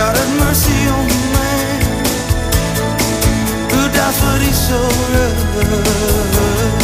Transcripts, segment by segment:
God have mercy on the man who dies for these souls.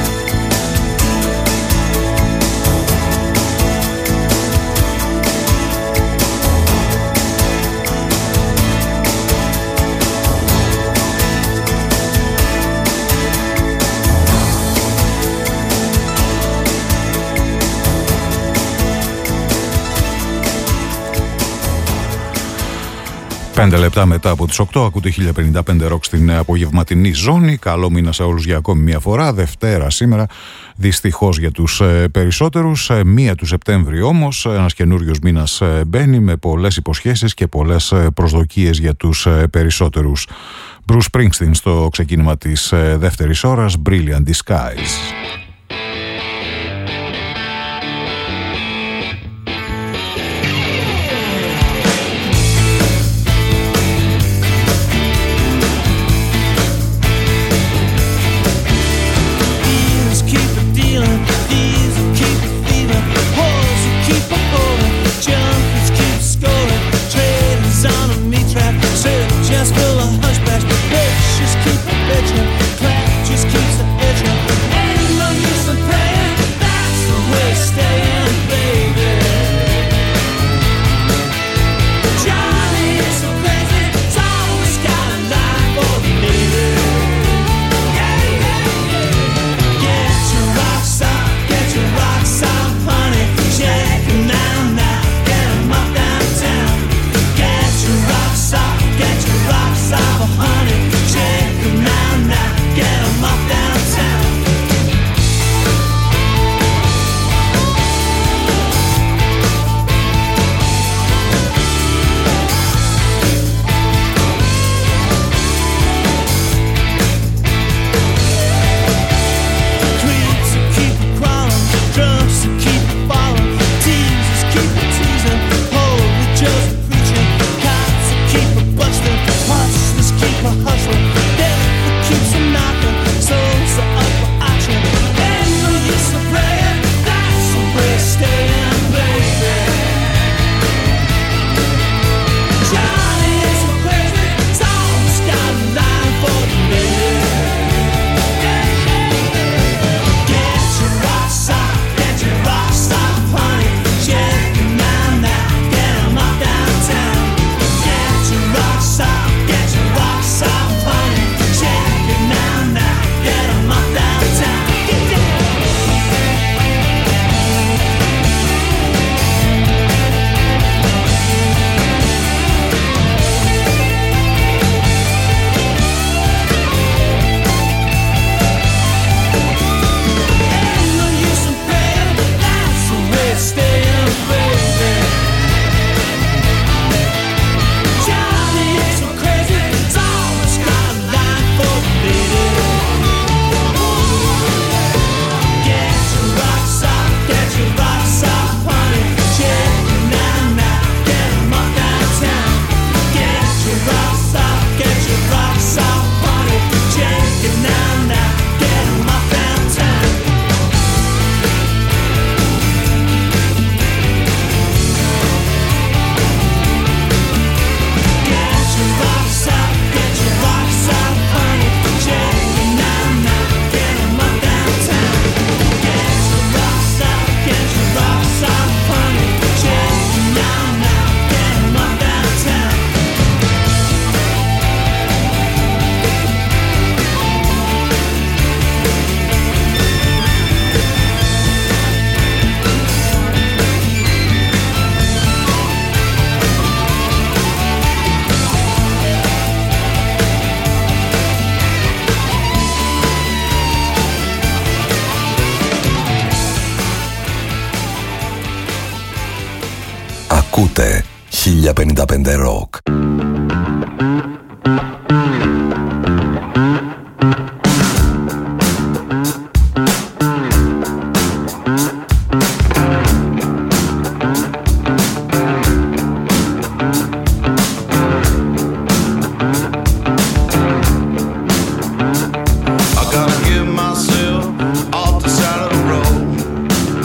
Πέντε λεπτά μετά από τις 8 ακούτε 1055 ροκ στην απογευματινή ζώνη. Καλό μήνα σε όλους για ακόμη μια φορά. Δευτέρα σήμερα, δυστυχώς για τους περισσότερους. 1 του Σεπτέμβρη όμως, ένας καινούριος μήνας μπαίνει με πολλές υποσχέσεις και πολλές προσδοκίες για τους περισσότερους. Bruce Springsteen στο ξεκίνημα της δεύτερης ώρας, Brilliant Disguise. Ακούτε 1055 ροκ.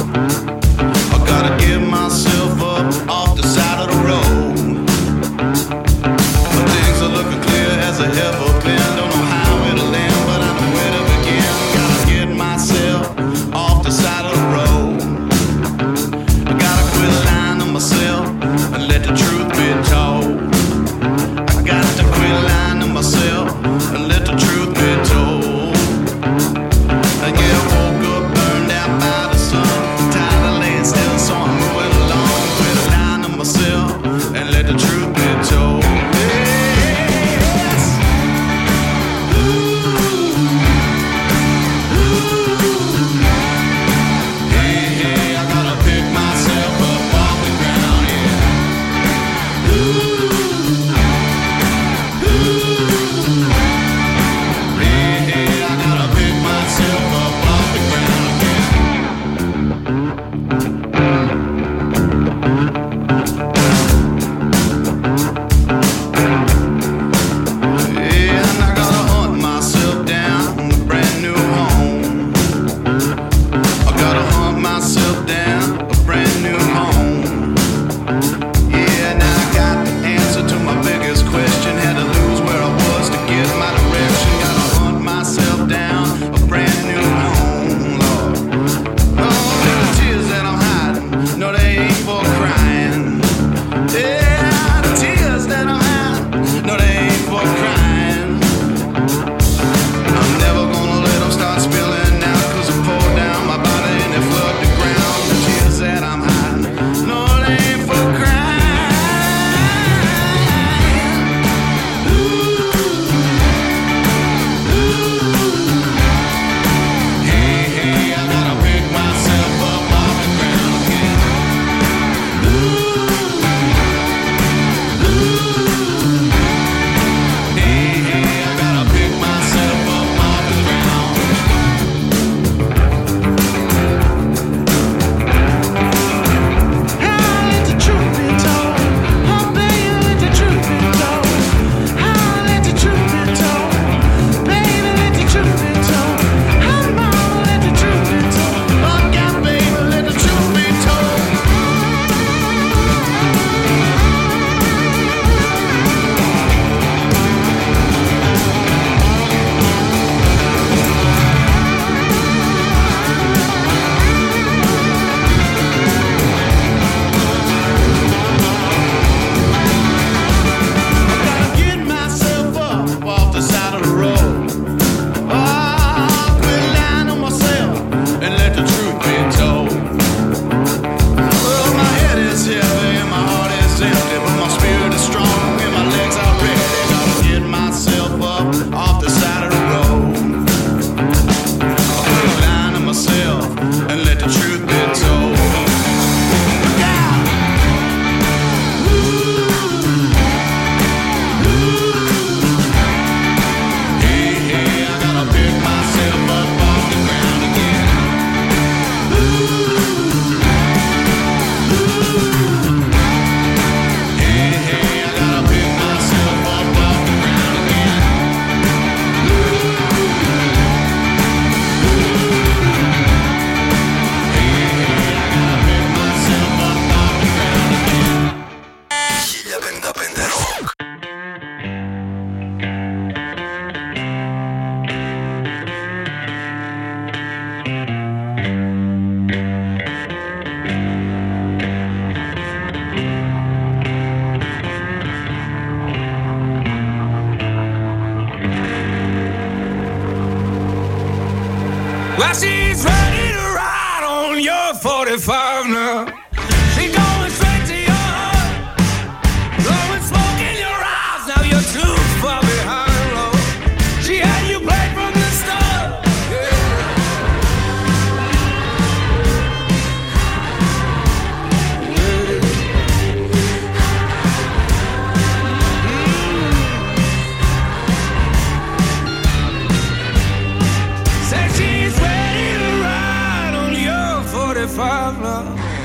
Off the side of the road. 45 now. She going straight to your heart, blowing smoke in your eyes. Now you're too far behind, Lord. She had you played from the start. Say she's ready to ride on your 45 now.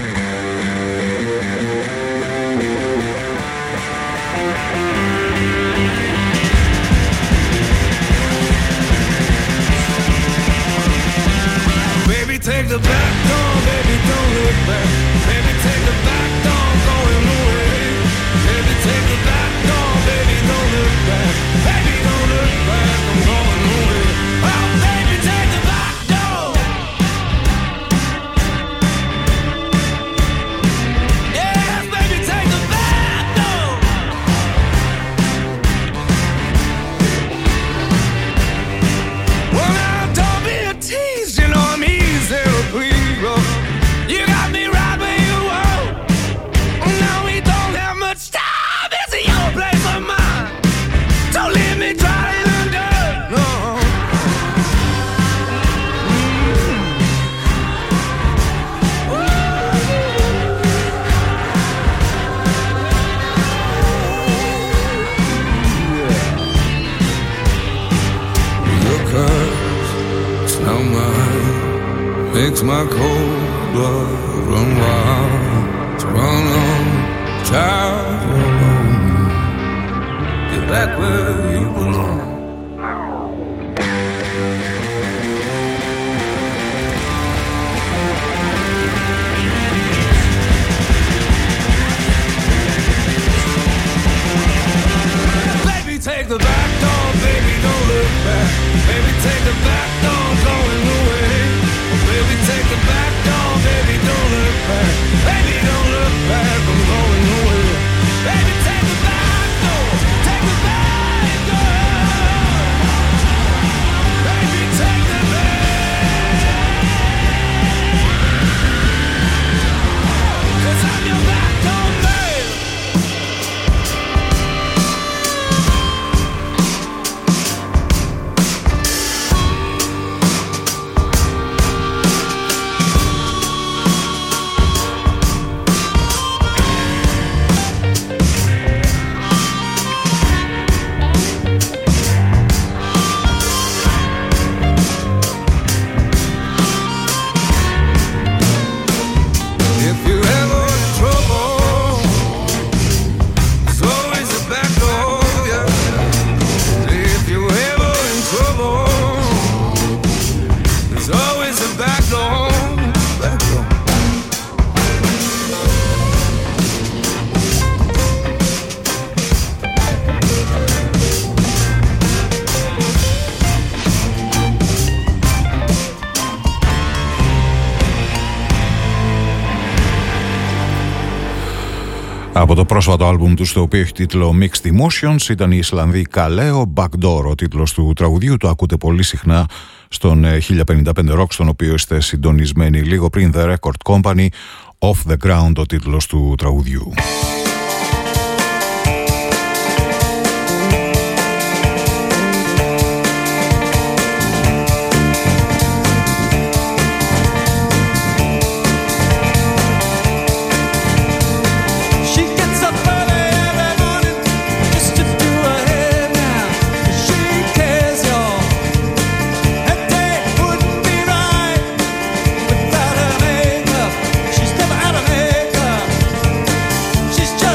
Baby, take the back door, baby, don't look back. Baby, take the back door, going away. Baby, take the back door, baby, don't look back. Baby, don't look back, I'm going away. Oh, baby, take the back door. Yes, baby, take the back door. Well, now, don't be a tease, you know I'm easy to please, bro. You got me right where you want. Now we don't have much time. It's your place or mine. Don't leave me dry in the dirt, no. Your curves, smell mine, makes my cold blood run wild. So run on, child, alone. Get back where you belong. Baby, take the back door, baby, don't look back. Baby, take the back door, going away. Baby, take the back door, baby, don't look back. Baby, don't look back, I'm going away. Baby, take the back door, take the back door. Baby, take the back. 'Cause I'm your back door man. If you ever in trouble, there's always a back door, yeah. If you ever in trouble, there's always a back door, back door. Από το πρόσφατο άλμπουμ του, το οποίο έχει τίτλο Mixed Emotions, ήταν η Ισλανδή Kaleo Backdoor, ο τίτλος του τραγουδιού. Το ακούτε πολύ συχνά στον 1055 Rock, στον οποίο είστε συντονισμένοι. Λίγο πριν The Record Company, Off the Ground, ο τίτλος του τραγουδιού. She gets up early every morning just to do her hair now. She cares, y'all. Her day wouldn't be right without her makeup. She's never out of makeup. She's just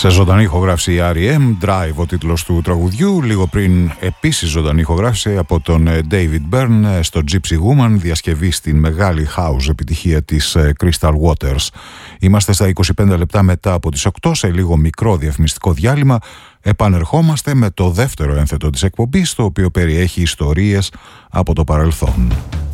Σε ζωντανή ηχογράφηση η R.E.M. Drive ο τίτλος του τραγουδιού. Λίγο πριν επίσης ζωντανή ηχογράφηση από τον David Byrne στο Gypsy Woman, διασκευή στην μεγάλη house επιτυχία της Crystal Waters. Είμαστε στα 25 λεπτά μετά από τις 8, σε λίγο μικρό διαφημιστικό διάλειμμα. Επανερχόμαστε με το δεύτερο ένθετο της εκπομπής, το οποίο περιέχει ιστορίες από το παρελθόν.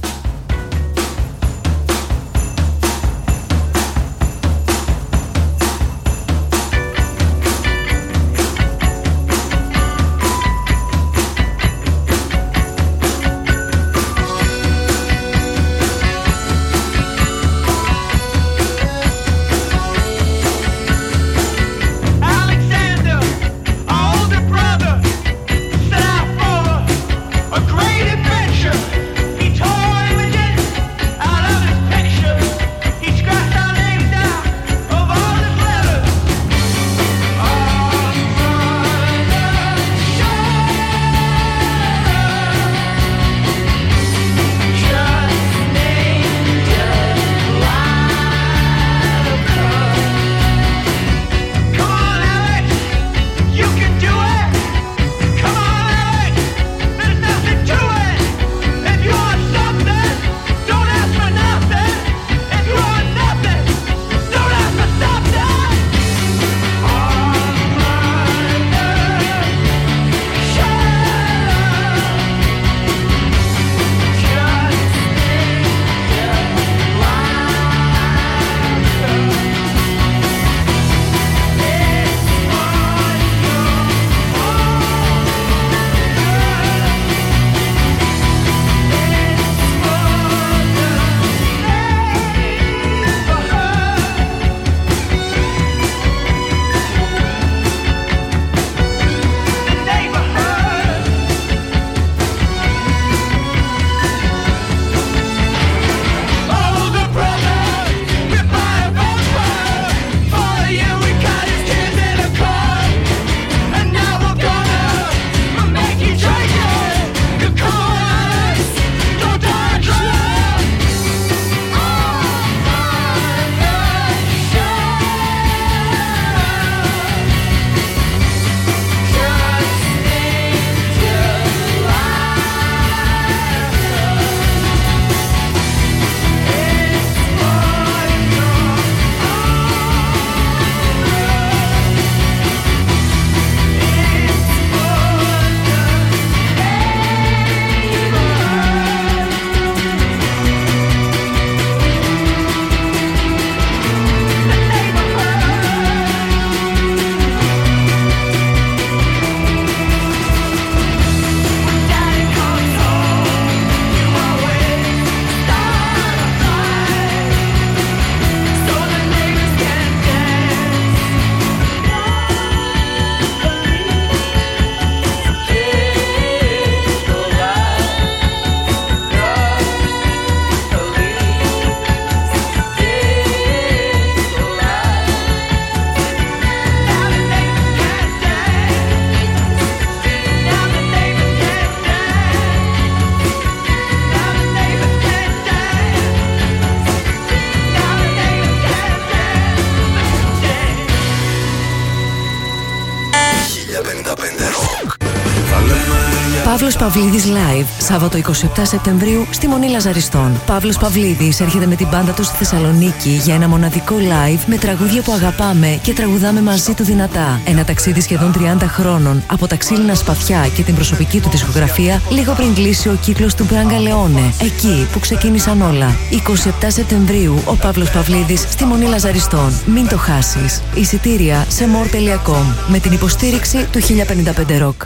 Παύλος Παυλίδης Live, Σάββατο 27 Σεπτεμβρίου στη Μονή Λαζαριστών. Παύλος Παυλίδης έρχεται με την μπάντα του στη Θεσσαλονίκη για ένα μοναδικό live με τραγούδια που αγαπάμε και τραγουδάμε μαζί του δυνατά. Ένα ταξίδι σχεδόν 30 χρόνων από τα ξύλινα σπαθιά και την προσωπική του δισκογραφία, λίγο πριν κλείσει ο κύκλος του Μπράγκα Λεόνε, εκεί που ξεκίνησαν όλα. 27 Σεπτεμβρίου ο Παύλος Παυλίδης στη Μονή Λαζαριστών. Μην το χάσεις. Εισιτήρια σε more.com με την υποστήριξη του 1055 Rock.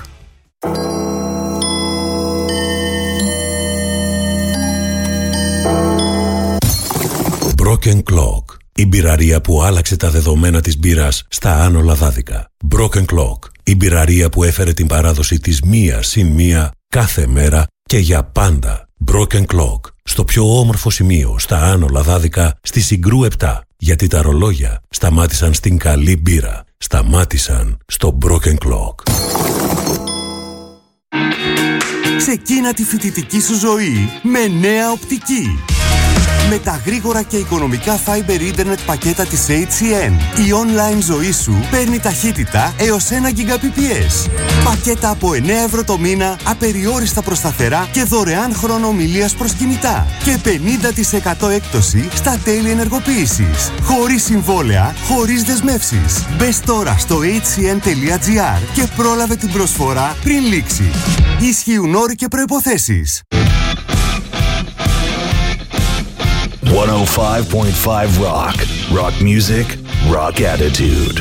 Broken Clock, η μπειραρία που άλλαξε τα δεδομένα της μπύρας στα Άνω Λαδάδικα. Broken Clock, η μπειραρία που έφερε την παράδοση της μία συν μία κάθε μέρα και για πάντα. Broken Clock, στο πιο όμορφο σημείο στα Άνω Λαδάδικα, στη Συγκρού 7. Γιατί τα ρολόγια σταμάτησαν στην καλή μπύρα. Σταμάτησαν στο Broken Clock. Ξεκίνα τη φοιτητική σου ζωή με νέα οπτική. με τα γρήγορα και οικονομικά Fiber Internet πακέτα της HCN. Η online ζωή σου παίρνει ταχύτητα έως 1 Gbps. Πακέτα από 9 ευρώ το μήνα, απεριόριστα προς σταθερά και δωρεάν χρόνο ομιλίας προς κινητά. Και 50% έκπτωση στα τέλη ενεργοποίησης. Χωρίς συμβόλαια, χωρίς δεσμεύσεις. Μπες τώρα στο hcn.gr και πρόλαβε την προσφορά πριν λήξει. Ισχύουν όροι και προϋποθέσεις. 105.5 Rock. Rock music, rock attitude.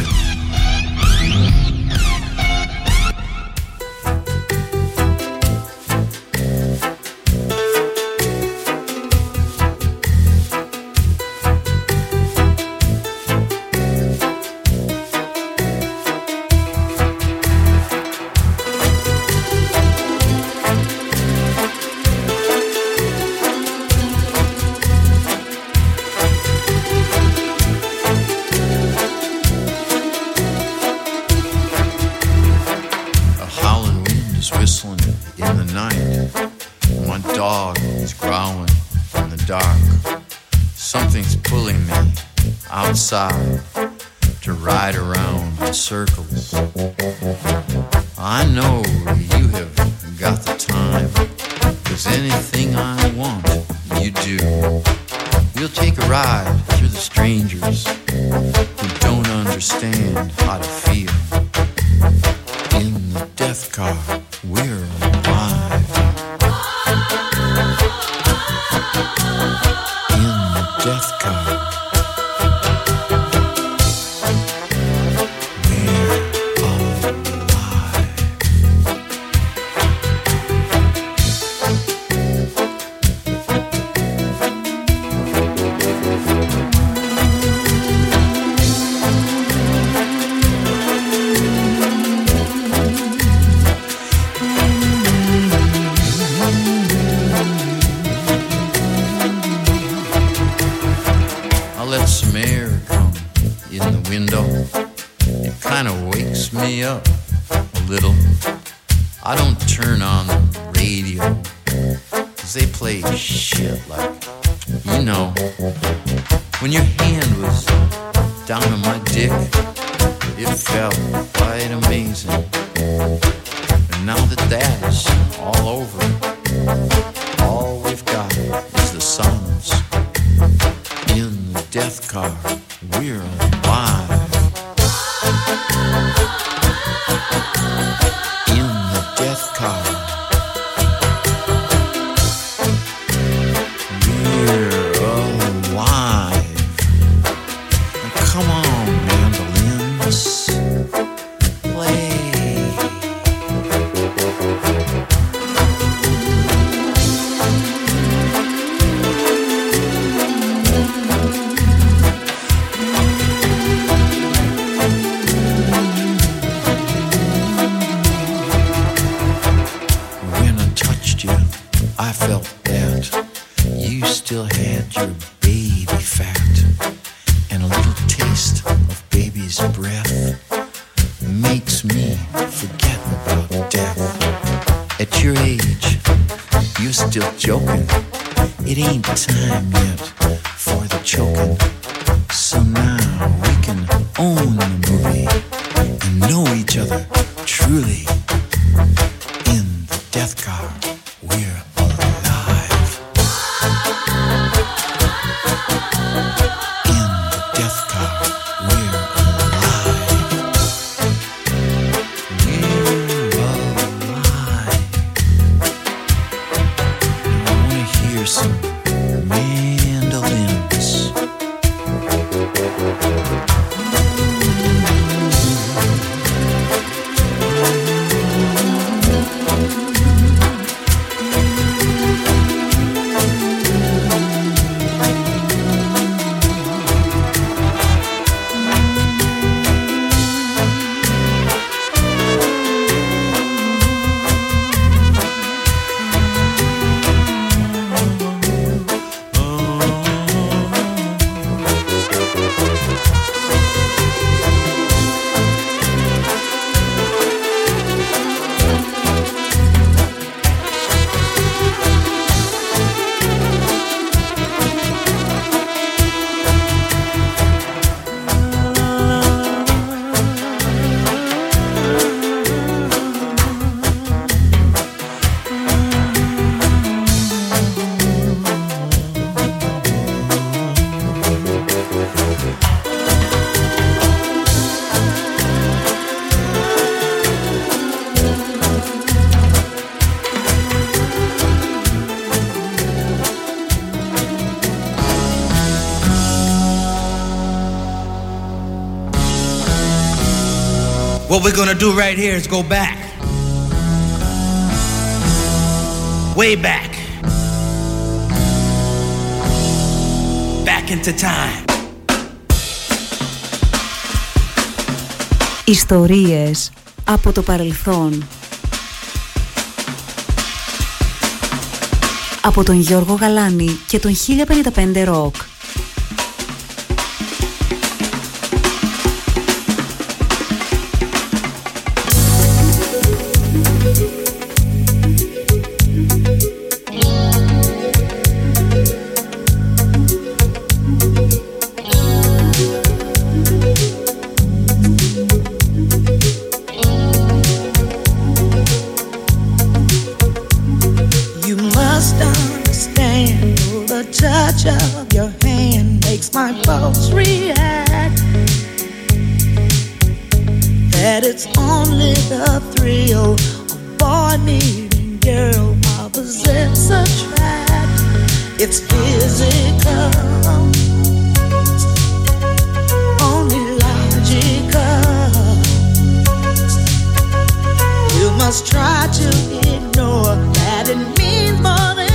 To ride around in circles. I know you have got the time, 'cause anything I want, you do. We'll take a ride through the strangers who don't understand how to feel. In the death car, we're alive. In the death car. What we're gonna do right here is go back. Way back. Back into time. Ιστορίες από το παρελθόν. Από τον Γιώργο Γαλάνη και τον 1055 Rock. Of your hand makes my pulse react. That it's only the thrill of boy meeting girl opposites attract. It's physical, only logical. You must try to ignore that it means more than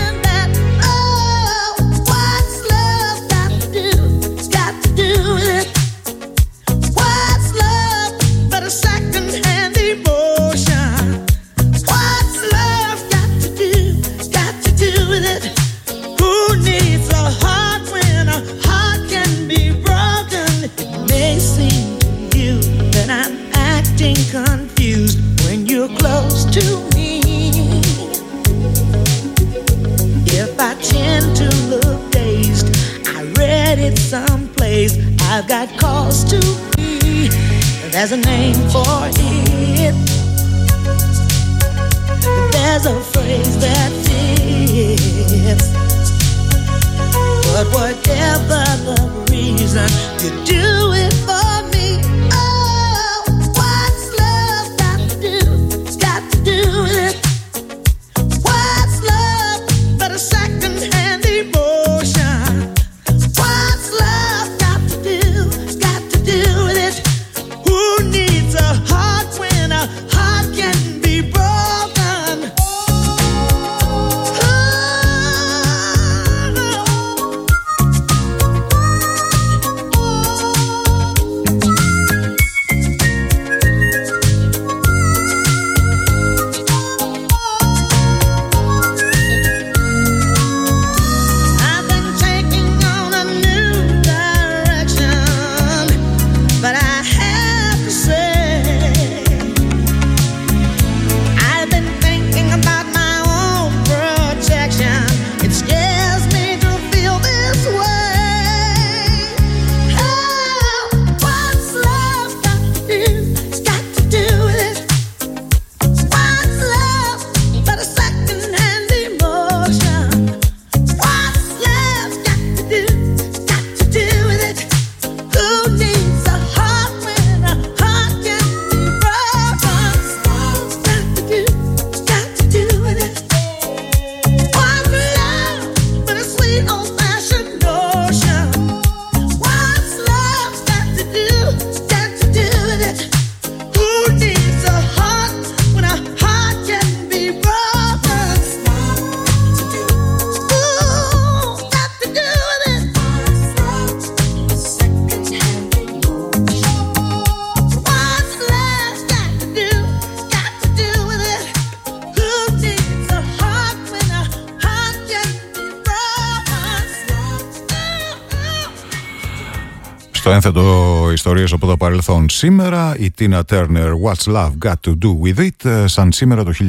confused when you're close to me. If I tend to look dazed, I read it someplace. I've got cause to be. There's a name for it. There's a phrase that fits. But whatever the reason, you do it for me. Στο ένθετο ιστορίες από το παρελθόν σήμερα, η Tina Turner What's Love Got to Do With It, σαν σήμερα το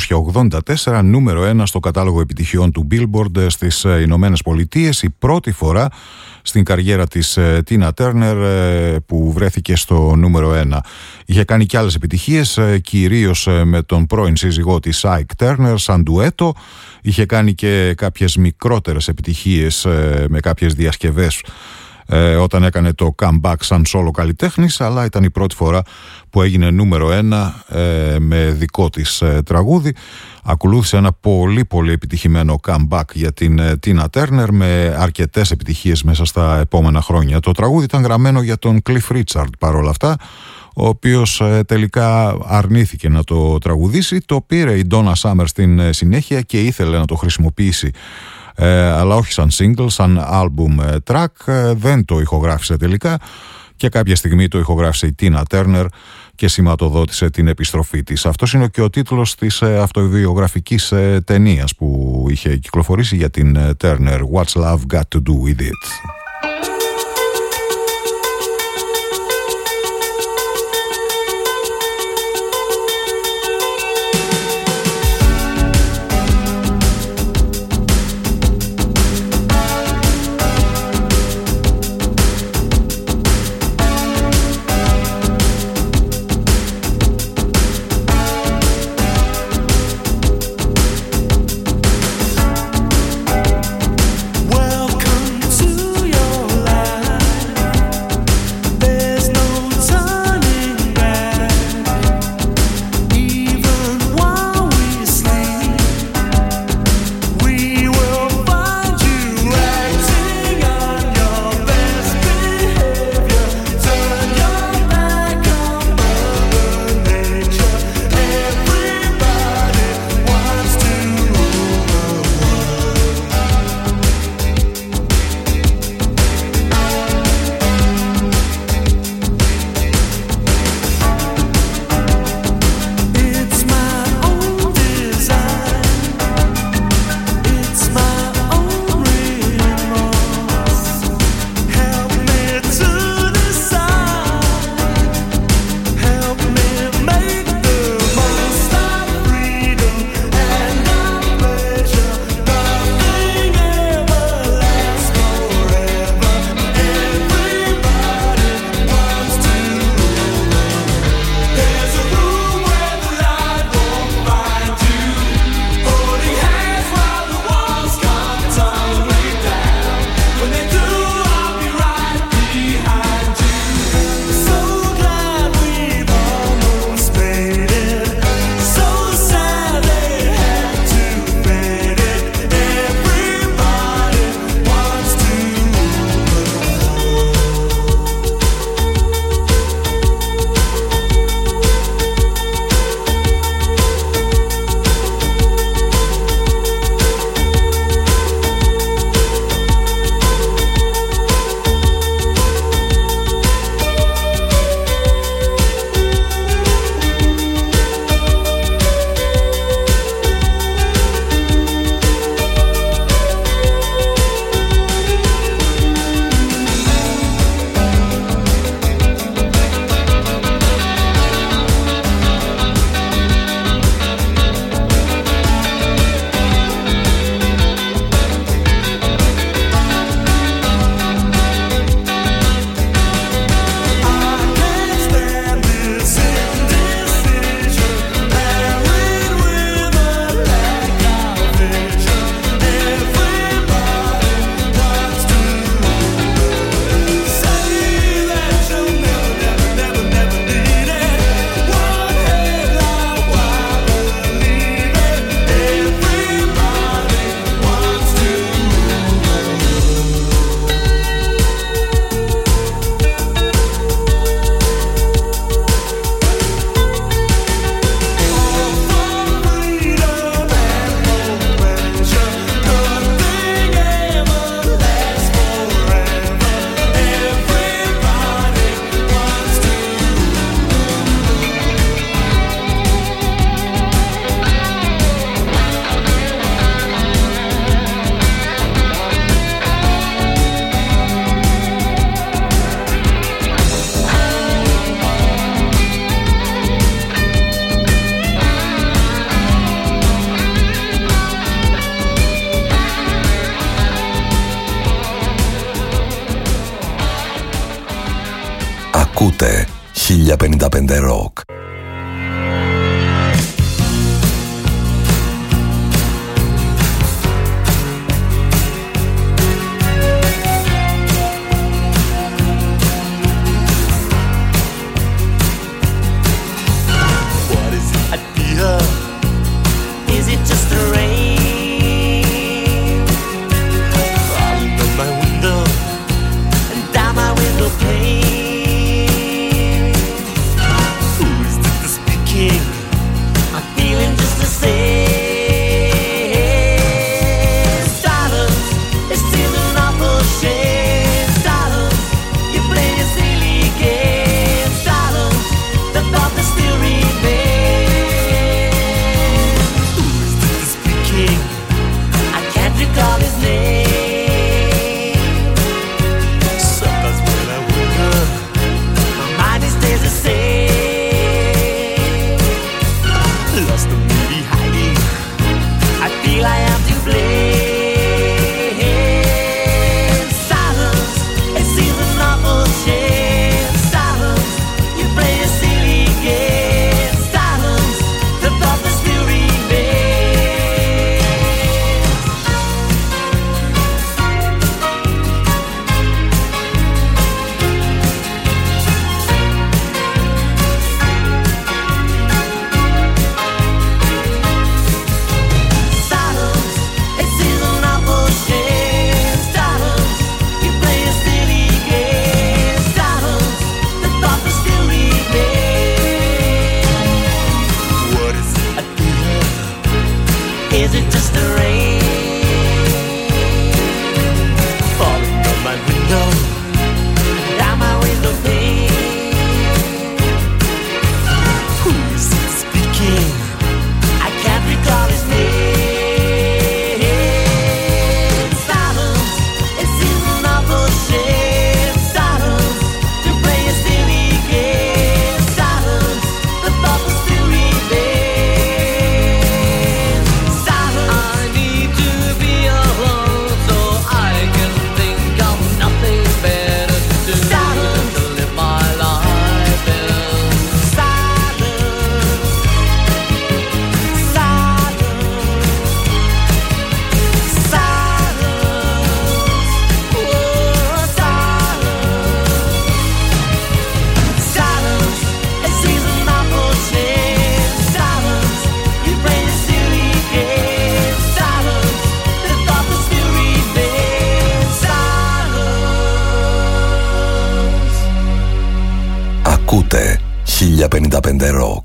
1984 νούμερο 1 στο κατάλογο επιτυχιών του Billboard στις Ηνωμένες Πολιτείες, η πρώτη φορά στην καριέρα της Tina Turner που βρέθηκε στο νούμερο 1. Είχε κάνει και άλλες επιτυχίες, κυρίως με τον πρώην σύζυγό της Ike Turner σαν ντουέτο. Είχε κάνει και κάποιες μικρότερες επιτυχίες με κάποιες διασκευές όταν έκανε το comeback σαν solo καλλιτέχνης, αλλά ήταν η πρώτη φορά που έγινε νούμερο 1 με δικό της τραγούδι. Ακολούθησε ένα πολύ πολύ επιτυχημένο comeback για την Tina Turner με αρκετές επιτυχίες μέσα στα επόμενα χρόνια. Το τραγούδι ήταν γραμμένο για τον Cliff Richard παρόλα αυτά, ο οποίος τελικά αρνήθηκε να το τραγουδήσει. Το πήρε η Donna Summer στην συνέχεια και ήθελε να το χρησιμοποιήσει, αλλά όχι σαν single, σαν album track. Δεν το ηχογράφησε τελικά και κάποια στιγμή το ηχογράφησε η Tina Turner και σηματοδότησε την επιστροφή της. Αυτός είναι και ο τίτλος της αυτοβιογραφικής ταινίας που είχε κυκλοφορήσει για την Turner, What's Love Got to Do With It. Ακούτε 1055 Rock. the rain falling from my window, down my window pane. Who is it speaking? I can't recall his name. Silence, it seems an awful shame. Silence, to play a silly game. Silence, the thought will still remain. Silence, I need to be alone so I can think of nothing better to do. Silence, to live my life in silence. Silence, it seems an awful shame. Silence, you play the silly game. Silence, the thought will still remain. Silence. Ακούτε 1055 Rock.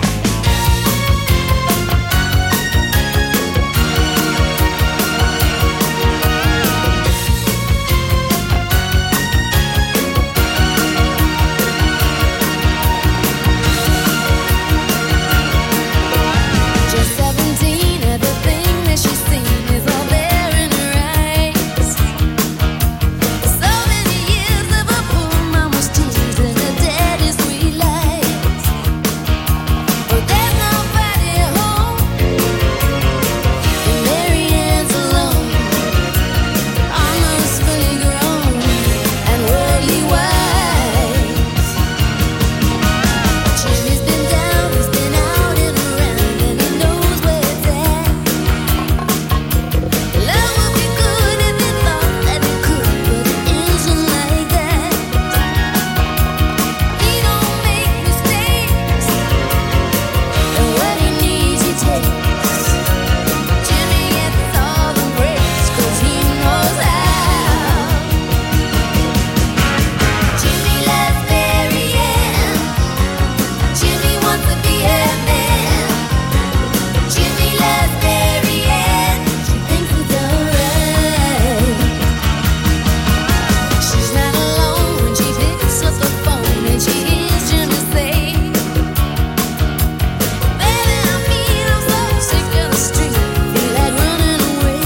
Just 17, everything that she's seen is all there in her eyes. So many years of her poor mama's tears and her daddy's sweet lies. But there's nobody at home, and Mary Ann's alone, almost fully grown and worldly wise. Jimmy's been down, he's been out and around, and he knows where it's at. Love would be good if he thought that it could, but it isn't like that. He don't make mistakes, and what he needs he takes. Jimmy gets all the breaks 'cause he knows how. Jimmy loves Mary Ann. Jimmy wants to be her man. Jimmy loves Mary Ann. She thinks it's alright. She's not alone when she picks up the phone and she hears Jimmy say, "Baby, I mean, I'm so sick of the street. Feel like running away.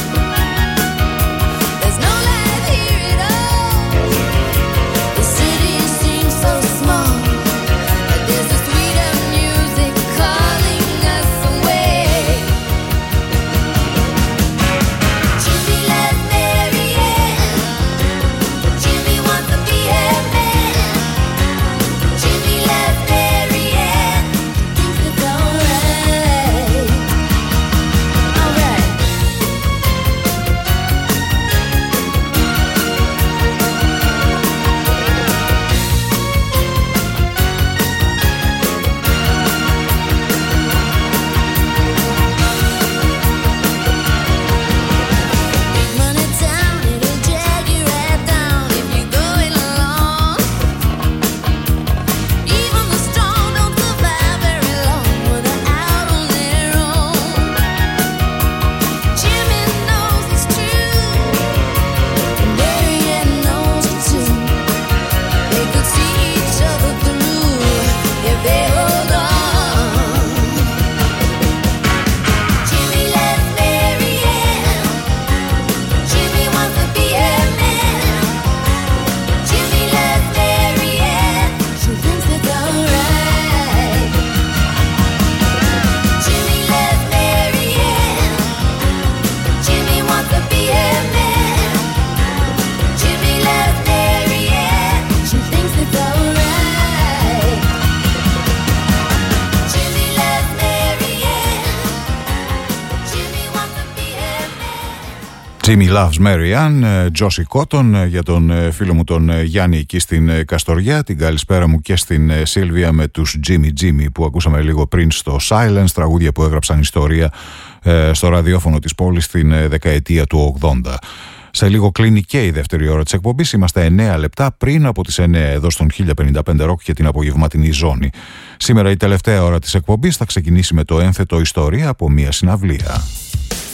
There's no life here at all. The city seems so small. But there's a sweeter music calling us away." Jimmy loves Mary Ann. Jimmy wants to be her man. Jimmy loves Mary Ann. Thinks it's alright. Alright. Money down, it'll drag you right down if you're going along. Even the strong don't survive very long when they're out on their own. Jimmy knows it's true, and Mary Ann knows it too. They could see each other through if they hold on. Jimmy loves Mary Ann. Jimmy wants to be her man. Jimmy loves Mary Ann. She thinks it's alright. Jimmy loves Mary Ann. Jimmy wants to be her man. Jimmy loves Mary Ann. She thinks it's alright. Jimmy loves Mary Ann. Jimmy wants to be her man. Jimmy Loves Mary Ann, Josie Cotton, για τον φίλο μου τον Γιάννη εκεί στην Καστοριά, την καλησπέρα μου και στην Σίλβια με τους Jimmy που ακούσαμε λίγο πριν στο Silence, τραγούδια που έγραψαν ιστορία στο ραδιόφωνο της πόλης στην δεκαετία του 80. Σε λίγο κλείνει και η δεύτερη ώρα της εκπομπής. Είμαστε 9 λεπτά πριν από τις 9 εδώ στον 1055 Rock και την απογευματινή ζώνη. Σήμερα η τελευταία ώρα της εκπομπής θα ξεκινήσει με το ένθετο ιστορία από μια συναυλία.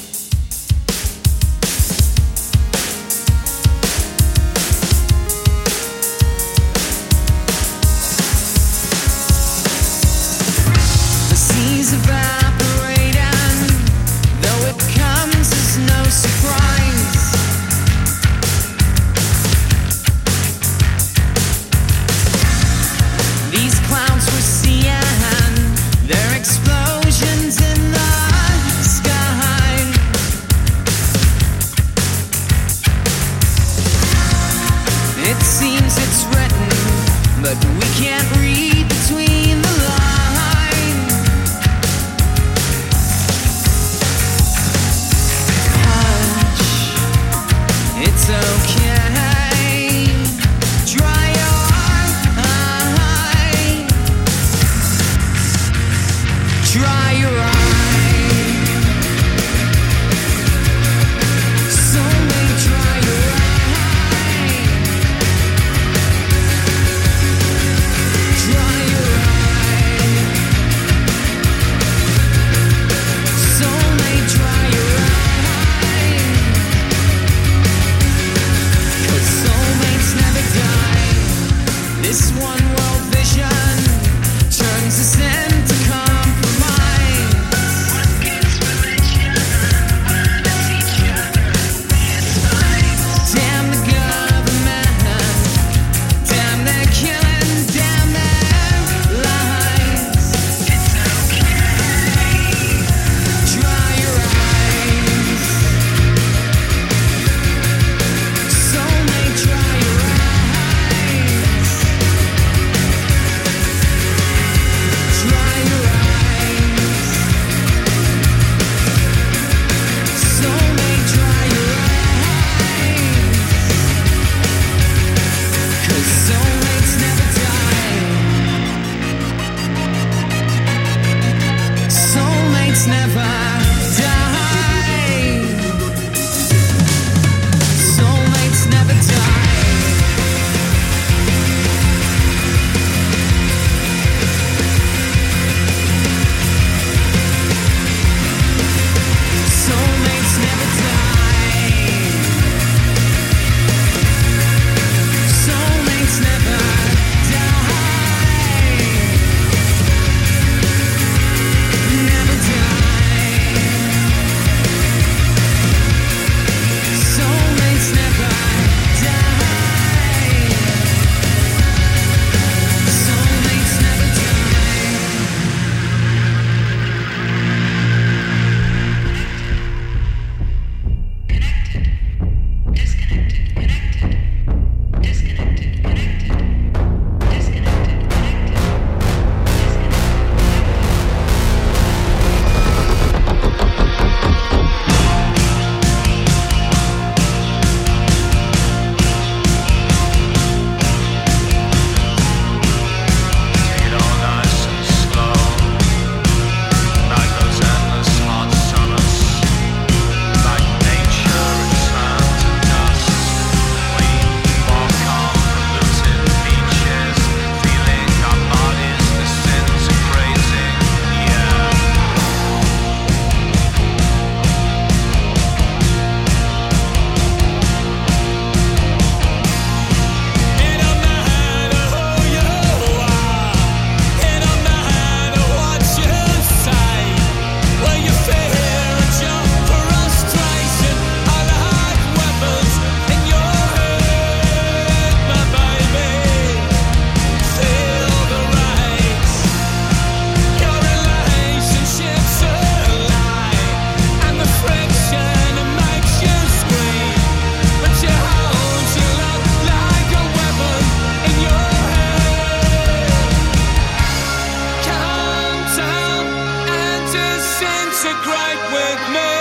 with me.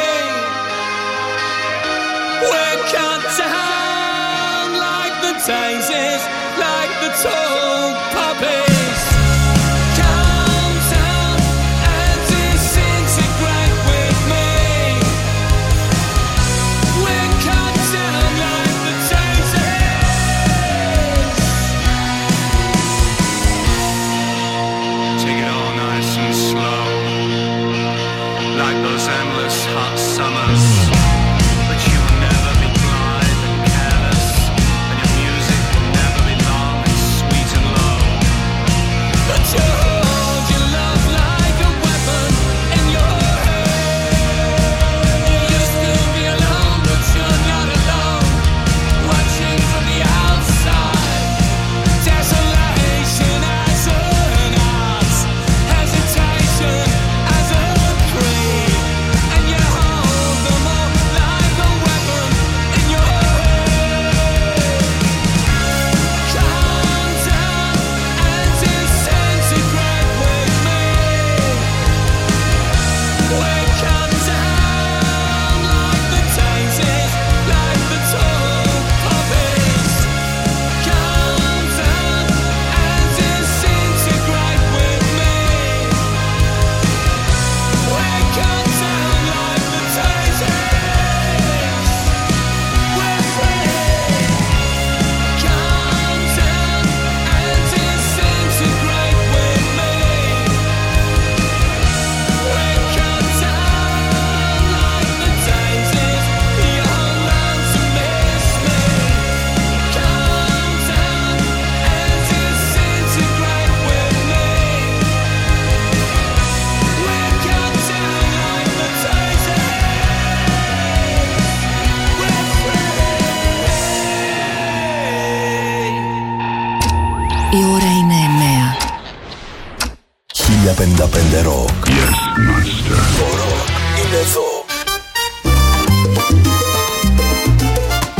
We're cut down like the daisies, like the tall poppies. Come down and disintegrate with me. We're cut down like the daisies. Take it all nice and slow, like those endless hot summers. But you will never be blind and careless, and your music will never be long and sweet and low. But you hold your love like a weapon in your hand. You used to be alone, but you're not alone. Watching from the outside, desolation as an art, hesitation as a creed, and you hold them all like a weapon in your hand. Come down and disintegrate with me. We're cut down like the daisies, like the tall poppies. Come down and disintegrate with me. We're cut down like the daisies. We're free. Come down and disintegrate with me. We're cut down like the daisies. You'll learn to miss me. Come down and disintegrate with me. We're cut down like the daisies. We're free. Η ώρα είναι 9. 1055 Rock.